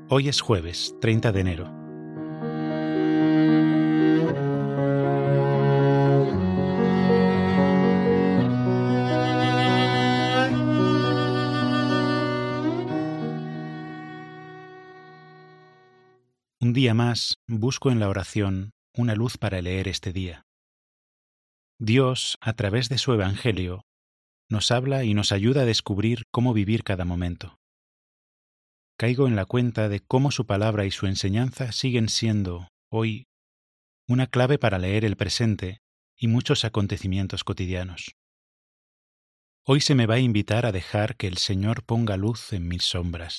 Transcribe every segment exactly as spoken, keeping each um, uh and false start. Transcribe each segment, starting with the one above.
Hoy es jueves, treinta de enero. Un día más busco en la oración una luz para leer este día. Dios, a través de su Evangelio, nos habla y nos ayuda a descubrir cómo vivir cada momento. Caigo en la cuenta de cómo su palabra y su enseñanza siguen siendo, hoy, una clave para leer el presente y muchos acontecimientos cotidianos. Hoy se me va a invitar a dejar que el Señor ponga luz en mis sombras.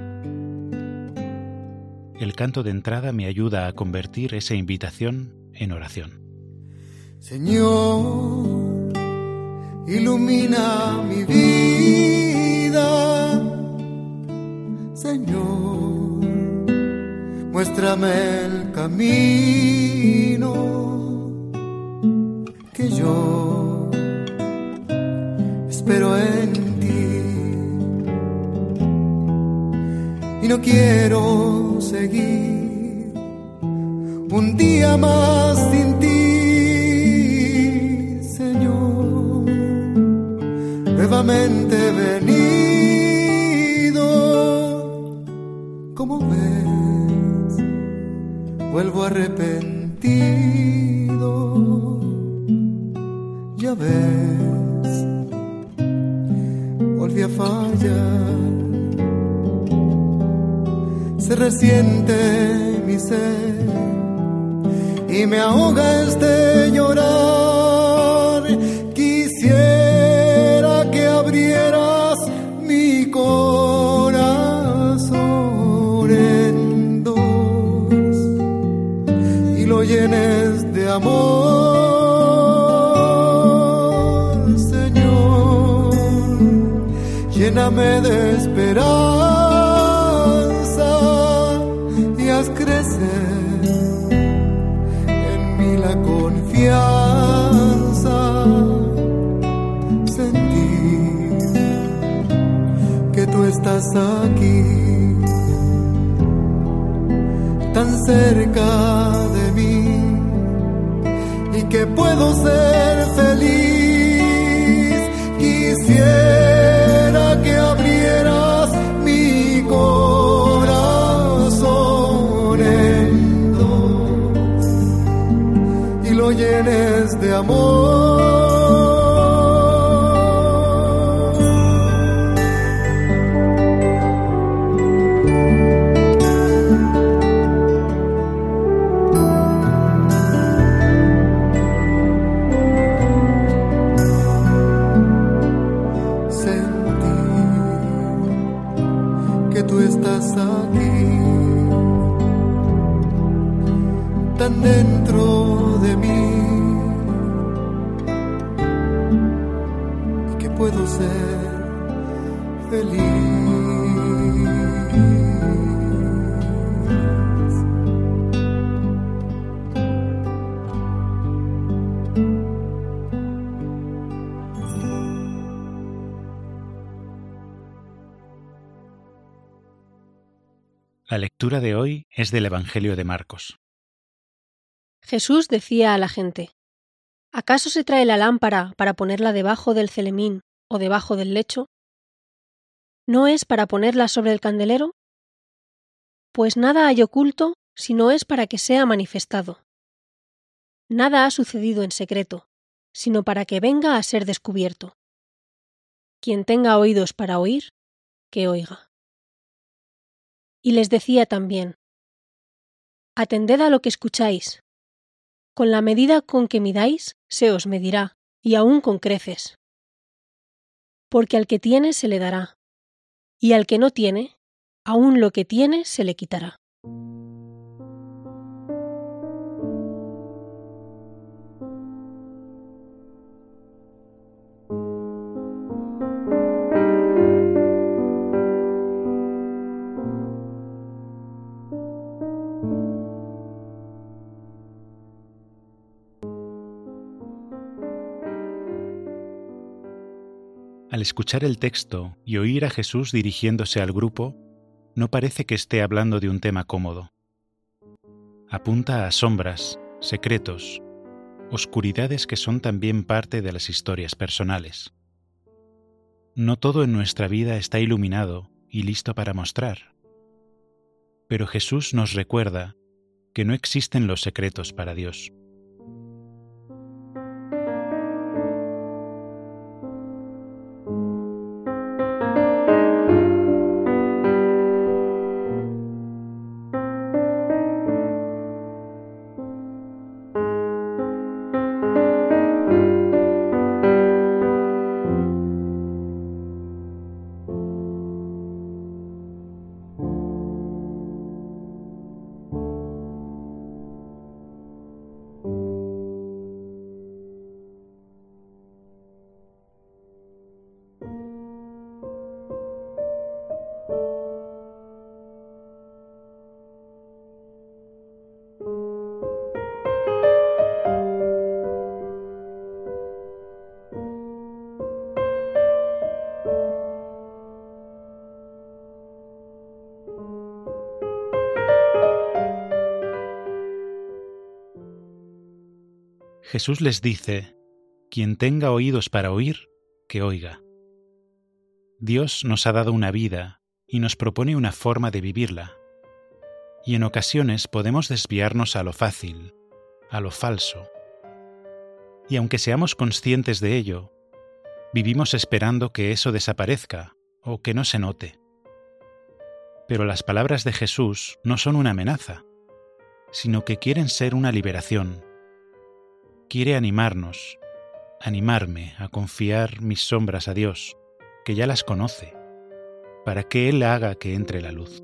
El canto de entrada me ayuda a convertir esa invitación en oración. Señor, ilumina mi vida. Señor, muéstrame el camino que yo espero en ti. Y no quiero seguir un día más sin ti, Señor, nuevamente venido, como ves, vuelvo arrepentido, ya ves, volví a fallar. Se resiente mi ser y me ahoga este llorar. Quisiera que abrieras mi corazón en dos y lo llenes de amor, Señor. Lléname de esperanza y haz crecer en mí la confianza, sentir que tú estás aquí, tan cerca de mí, y que puedo ser feliz. Quisiera que abrieras mi corazón en dos y lo llenes de amor. Tú estás aquí, tan dentro de mí, y que puedo ser feliz. La lectura de hoy es del Evangelio de Marcos. Jesús decía a la gente: ¿acaso se trae la lámpara para ponerla debajo del celemín o debajo del lecho? ¿No es para ponerla sobre el candelero? Pues nada hay oculto si no es para que sea manifestado. Nada ha sucedido en secreto, sino para que venga a ser descubierto. Quien tenga oídos para oír, que oiga. Y les decía también: atended a lo que escucháis. Con la medida con que midáis, se os medirá, y aún con creces. Porque al que tiene se le dará, y al que no tiene, aún lo que tiene se le quitará. Al escuchar el texto y oír a Jesús dirigiéndose al grupo, no parece que esté hablando de un tema cómodo. Apunta a sombras, secretos, oscuridades que son también parte de las historias personales. No todo en nuestra vida está iluminado y listo para mostrar. Pero Jesús nos recuerda que no existen los secretos para Dios. Jesús les dice: quien tenga oídos para oír, que oiga. Dios nos ha dado una vida y nos propone una forma de vivirla. Y en ocasiones podemos desviarnos a lo fácil, a lo falso. Y aunque seamos conscientes de ello, vivimos esperando que eso desaparezca o que no se note. Pero las palabras de Jesús no son una amenaza, sino que quieren ser una liberación. Quiere animarnos, animarme a confiar mis sombras a Dios, que ya las conoce, para que Él haga que entre la luz.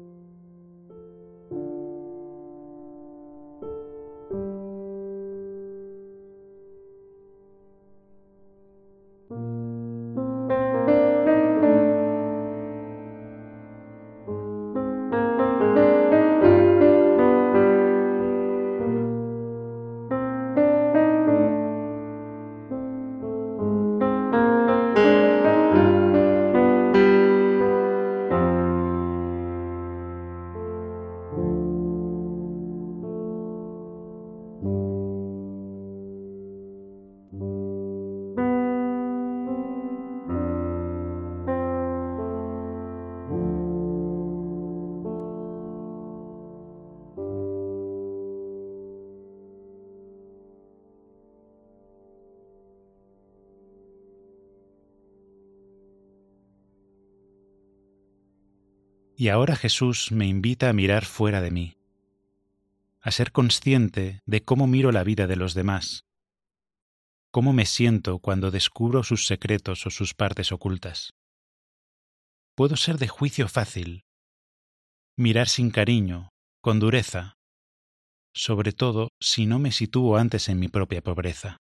Y ahora Jesús me invita a mirar fuera de mí, a ser consciente de cómo miro la vida de los demás, cómo me siento cuando descubro sus secretos o sus partes ocultas. Puedo ser de juicio fácil, mirar sin cariño, con dureza, sobre todo si no me sitúo antes en mi propia pobreza.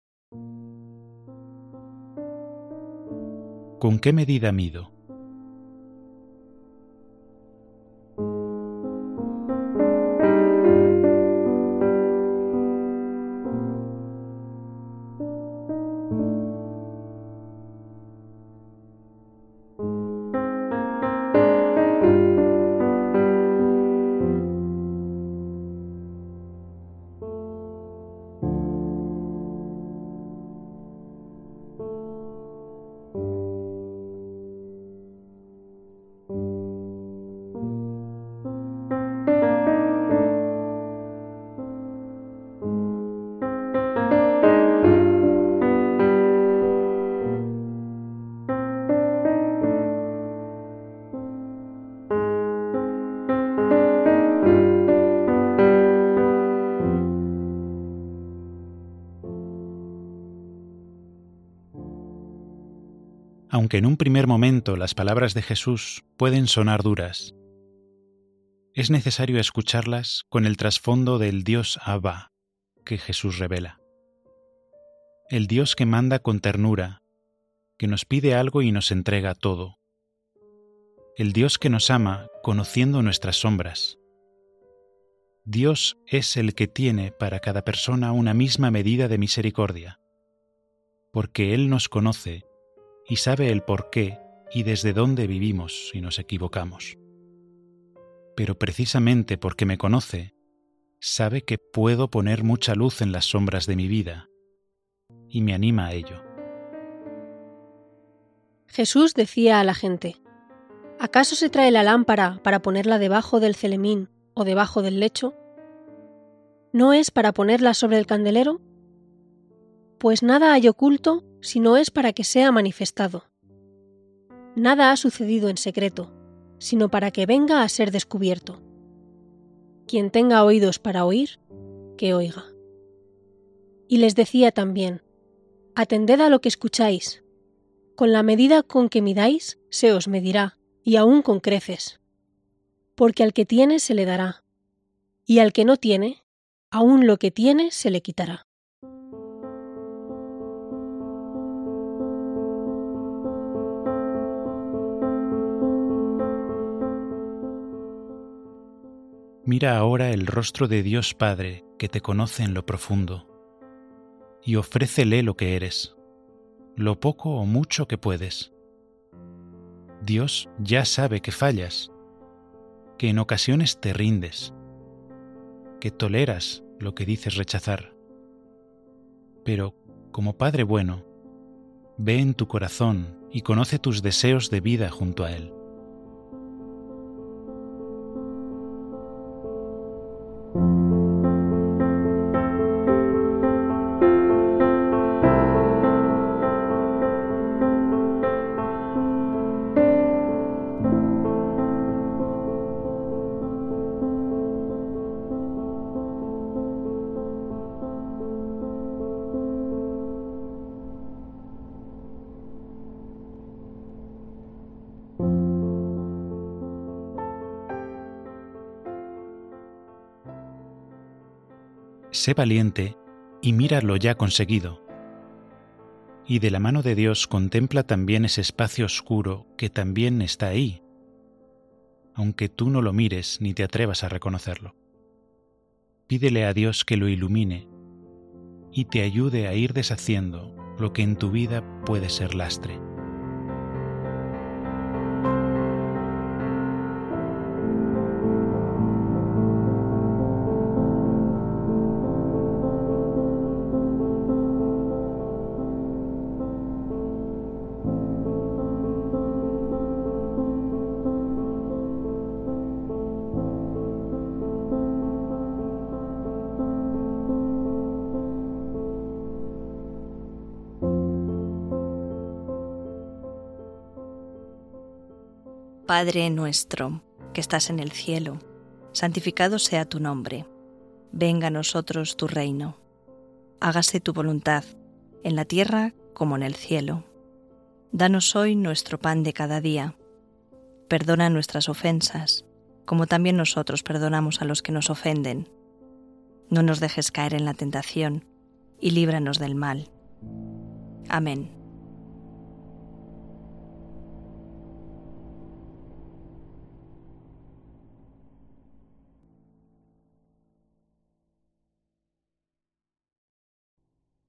¿Con qué medida mido? Aunque en un primer momento las palabras de Jesús pueden sonar duras, es necesario escucharlas con el trasfondo del Dios Abba que Jesús revela. El Dios que manda con ternura, que nos pide algo y nos entrega todo. El Dios que nos ama conociendo nuestras sombras. Dios es el que tiene para cada persona una misma medida de misericordia, porque Él nos conoce y sabe el por qué y desde dónde vivimos si nos equivocamos. pero precisamente porque me conoce, sabe que puedo poner mucha luz en las sombras de mi vida y me anima a ello. Jesús decía a la gente: ¿acaso se trae la lámpara para ponerla debajo del celemín o debajo del lecho? ¿No es para ponerla sobre el candelero? Pues nada hay oculto si no es para que sea manifestado. Nada ha sucedido en secreto, sino para que venga a ser descubierto. Quien tenga oídos para oír, que oiga. Y les decía también: atended a lo que escucháis. Con la medida con que midáis, se os medirá, y aún con creces. Porque al que tiene se le dará, y al que no tiene, aún lo que tiene se le quitará. Mira ahora el rostro de Dios Padre que te conoce en lo profundo, y ofrécele lo que eres, lo poco o mucho que puedes. Dios ya sabe que fallas, que en ocasiones te rindes, que toleras lo que dices rechazar. Pero, como Padre bueno, ve en tu corazón y conoce tus deseos de vida junto a Él. Sé valiente y mira lo ya conseguido. Y de la mano de Dios contempla también ese espacio oscuro que también está ahí, aunque tú no lo mires ni te atrevas a reconocerlo. Pídele a Dios que lo ilumine y te ayude a ir deshaciendo lo que en tu vida puede ser lastre. Padre nuestro, que estás en el cielo, santificado sea tu nombre. Venga a nosotros tu reino. Hágase tu voluntad, en la tierra como en el cielo. Danos hoy nuestro pan de cada día. Perdona nuestras ofensas, como también nosotros perdonamos a los que nos ofenden. No nos dejes caer en la tentación, y líbranos del mal. Amén.